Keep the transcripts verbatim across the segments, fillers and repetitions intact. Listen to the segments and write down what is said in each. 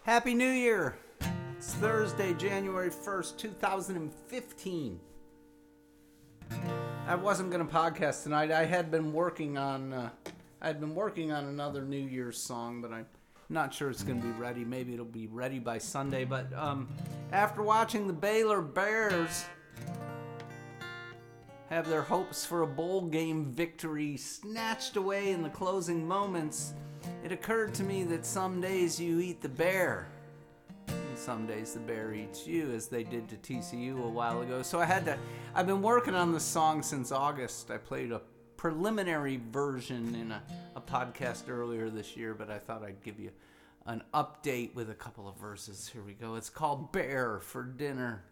Happy New Year! It's Thursday, January first, two thousand fifteen. I wasn't going to podcast tonight. I had been working on uh, I had been working on another New Year's song, but I'm not sure it's going to be ready. Maybe it'll be ready by Sunday. But um, after watching the Baylor Bears have their hopes for a bowl game victory snatched away in the closing moments, it occurred to me that some days you eat the bear, and some days the bear eats you, as they did to T C U a while ago. So I had to, I've been working on this song since August. I played a preliminary version in a, a podcast earlier this year, but I thought I'd give you an update with a couple of verses. Here we go. It's called Bear for Dinner.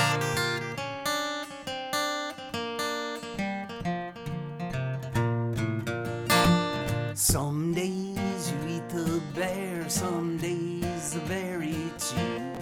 Some days you eat the bear, some days the bear eats you.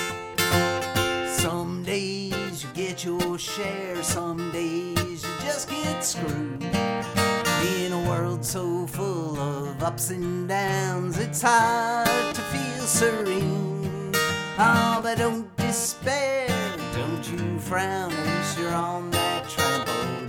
Some days you get your share, some days you just get screwed. In a world so full of ups and downs, it's hard to feel serene. Oh, but don't despair, don't you frown, at least you're on that trampoline.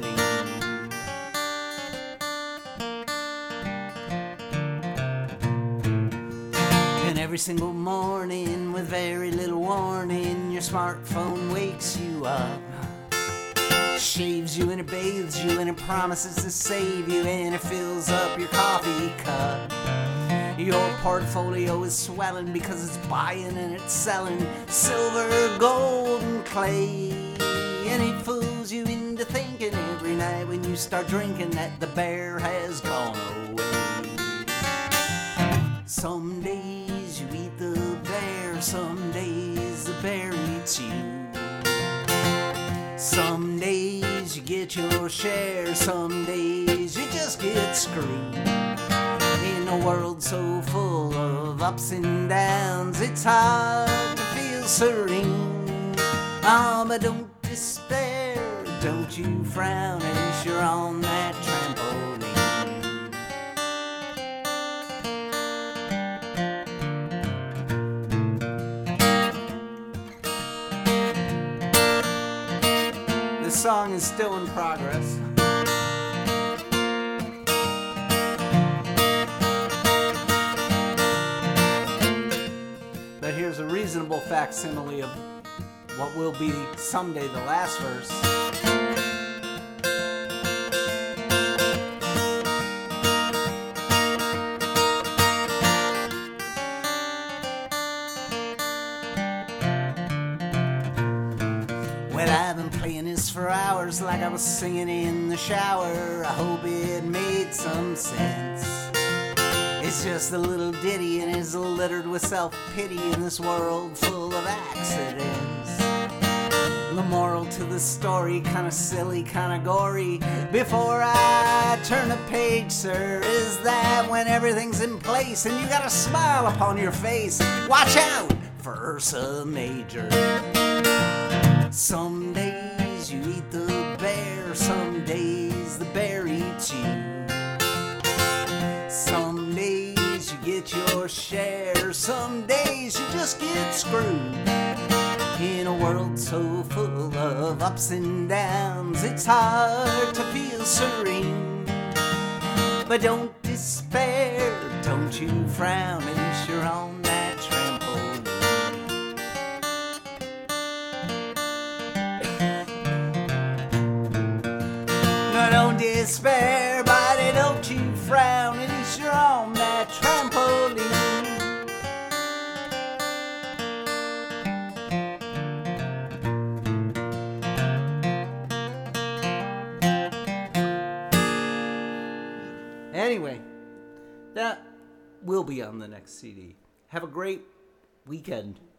Every single morning, with very little warning, your smartphone wakes you up, shaves you and it bathes you and it promises to save you, and it fills up your coffee cup. Your portfolio is swelling because it's buying and it's selling silver, gold, and clay, and it fools you into thinking every night when you start drinking that the bear has gone away. Some days you eat the bear, some days the bear eats you. Some days you get your share, some days you just get screwed. In a world so full of ups and downs, it's hard to feel serene. Oh, but don't despair, don't you frown, at least you're on that trampoline. This song is still in progress. But here's a reasonable facsimile of what will be someday the last verse. Well, I've been playing this for hours like I was singing in the shower. I hope it made some sense. It's just a little ditty and is littered with self-pity in this world full of accidents. The moral to the story, kinda silly, kinda gory, before I turn a page, sir, is that when everything's in place and you got a smile upon your face, watch out for Ursa Major. Some days you eat the bear, some days the bear eats you. Some days you get your share, some days you just get screwed. In a world so full of ups and downs, it's hard to feel serene. But don't despair, don't you frown, at least you're on that trampoline. Don't despair, buddy, don't you frown, at least you're on that trampoline. Anyway, that will be on the next C D. Have a great weekend.